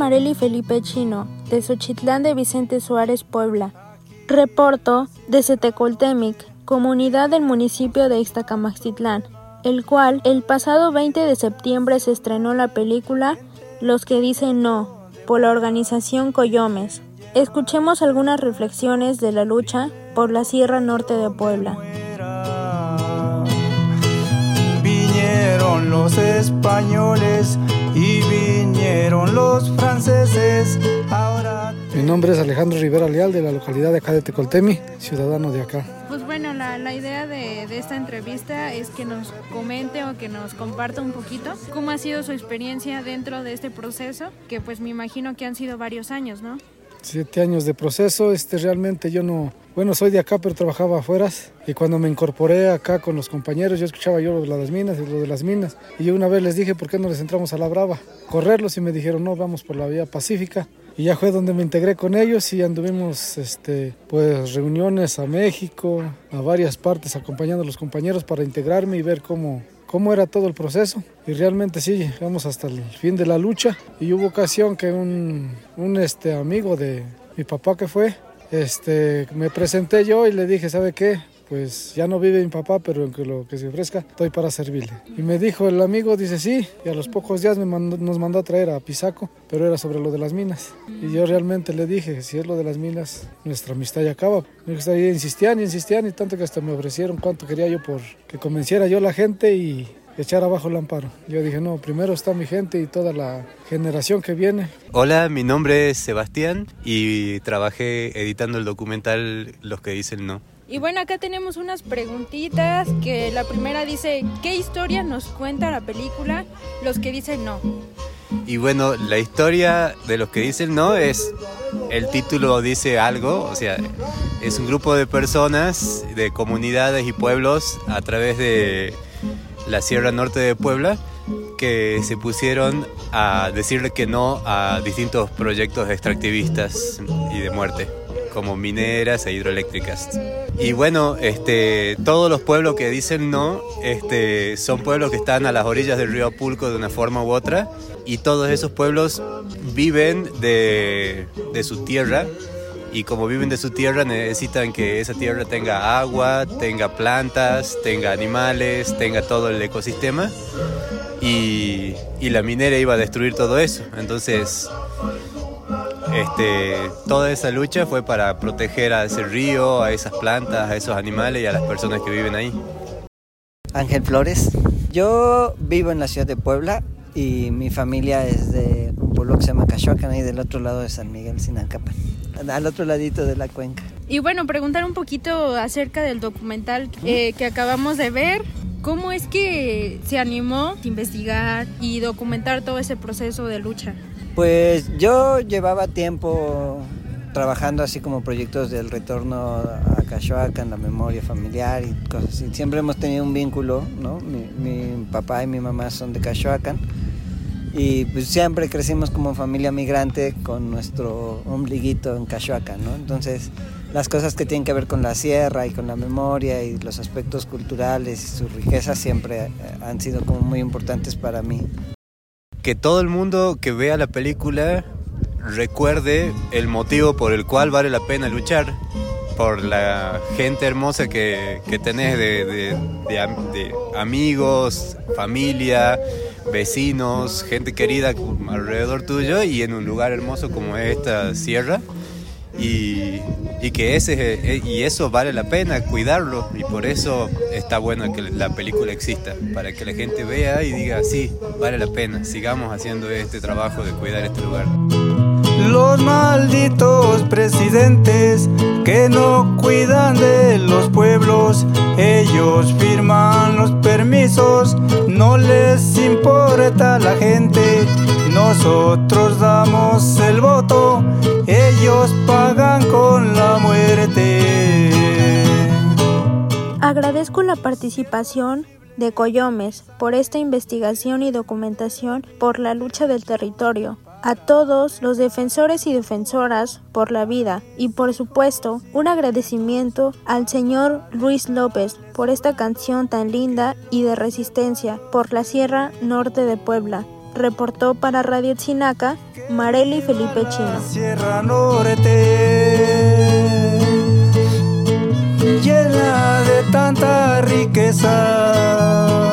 Marely Felipe Chino, de Xochitlán de Vicente Suárez, Puebla. Reporto desde Tecoltemic, comunidad del municipio de Ixtacamaxitlán, el cual el pasado 20 de septiembre se estrenó la película Los que dicen no, por la organización Coyomes. Escuchemos algunas reflexiones de la lucha por la Sierra Norte de Puebla. Vinieron los españoles y vinieron los franceses. Ahora Mi nombre es Alejandro Rivera Leal, de la localidad de acá de Tecoltemi, ciudadano de acá. Pues bueno, la idea de esta entrevista es que nos comente o que nos comparta un poquito cómo ha sido su experiencia dentro de este proceso, que pues me imagino que han sido varios años, ¿no? 7 años de proceso. Realmente yo no... Bueno, soy de acá, pero trabajaba afuera. Y cuando me incorporé acá con los compañeros, yo escuchaba lo de las minas y lo de las minas. Y yo una vez les dije, ¿por qué no les entramos a la brava? Correrlos, y me dijeron, no, vamos por la vía pacífica. Y ya fue donde me integré con ellos y anduvimos pues reuniones a México, a varias partes, acompañando a los compañeros para integrarme y ver cómo era todo el proceso. Y realmente sí, llegamos hasta el fin de la lucha. Y hubo ocasión que un amigo de mi papá que fue, me presenté yo y le dije, ¿sabe qué? Pues ya no vive mi papá, pero en lo que se ofrezca, estoy para servirle. Y me dijo el amigo, dice sí, y a los pocos días nos mandó a traer a Pisaco, pero era sobre lo de las minas. Y yo realmente le dije, si es lo de las minas, nuestra amistad ya acaba. Y insistían, y tanto que hasta me ofrecieron cuánto quería yo por que convenciera yo a la gente y echar abajo el amparo. Yo dije, no, primero está mi gente y toda la generación que viene. Hola, mi nombre es Sebastián y trabajé editando el documental Los que dicen no. Y bueno, acá tenemos unas preguntitas, que la primera dice, ¿qué historia nos cuenta la película Los que dicen no? Y bueno, la historia de Los que dicen no es, el título dice algo, o sea, es un grupo de personas, de comunidades y pueblos a través de la Sierra Norte de Puebla, que se pusieron a decirle que no a distintos proyectos extractivistas y de muerte, como mineras e hidroeléctricas. Y bueno, todos los pueblos que dicen no, son pueblos que están a las orillas del río Apulco de una forma u otra, y todos esos pueblos viven de su tierra, y como viven de su tierra necesitan que esa tierra tenga agua, tenga plantas, tenga animales, tenga todo el ecosistema, y la minera iba a destruir todo eso. Entonces toda esa lucha fue para proteger a ese río, a esas plantas, a esos animales y a las personas que viven ahí. Ángel Flores. Yo vivo en la ciudad de Puebla y mi familia es de un pueblo que se llama Cachoacan, ahí del otro lado de San Miguel, Sinancapan, al otro ladito de la cuenca. Y bueno, preguntar un poquito acerca del documental que acabamos de ver. ¿Cómo es que se animó a investigar y documentar todo ese proceso de lucha? Pues yo llevaba tiempo trabajando así como proyectos del retorno a Cachoacan, la memoria familiar y cosas así. Siempre hemos tenido un vínculo, ¿no? Mi papá y mi mamá son de Cachoacan y pues siempre crecimos como familia migrante con nuestro ombliguito en Cachoacan, ¿no? Entonces las cosas que tienen que ver con la sierra y con la memoria y los aspectos culturales y su riqueza siempre han sido como muy importantes para mí. Que todo el mundo que vea la película recuerde el motivo por el cual vale la pena luchar, por la gente hermosa que tenés de amigos, familia, vecinos, gente querida alrededor tuyo y en un lugar hermoso como es esta sierra. Y que eso vale la pena cuidarlo, y por eso está bueno que la película exista, para que la gente vea y diga sí, vale la pena, sigamos haciendo este trabajo de cuidar este lugar. Los malditos presidentes que no cuidan de los pueblos, ellos firman los permisos, no les importa la gente. Nosotros damos el voto, ellos pagan con la muerte. Agradezco la participación de Coyomes por esta investigación y documentación por la lucha del territorio, a todos los defensores y defensoras por la vida y por supuesto un agradecimiento al señor Luis López por esta canción tan linda y de resistencia por la Sierra Norte de Puebla. Reportó para Radio Tzinaca, Marely Felipe Chino. Sierra Norte, llena de tanta riqueza.